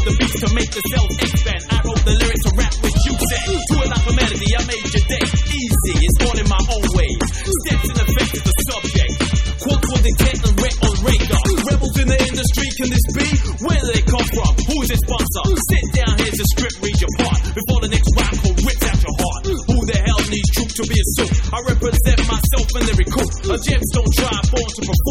the beats to make the cells expand. I wrote the lyrics to rap with you said. To it like a melody, I made your day easy. It's on in my own way. Steps in the face of the subject. Quotes with intent and wet on radar. Rebels in the industry, can this be? Where do they come from? Who is their sponsor? Sit down, here's a script, read your part. Before the next rap call rips out your heart. Who the hell needs truth to be a suit? I represent myself and lyrical. A gemstone tribe born to perform.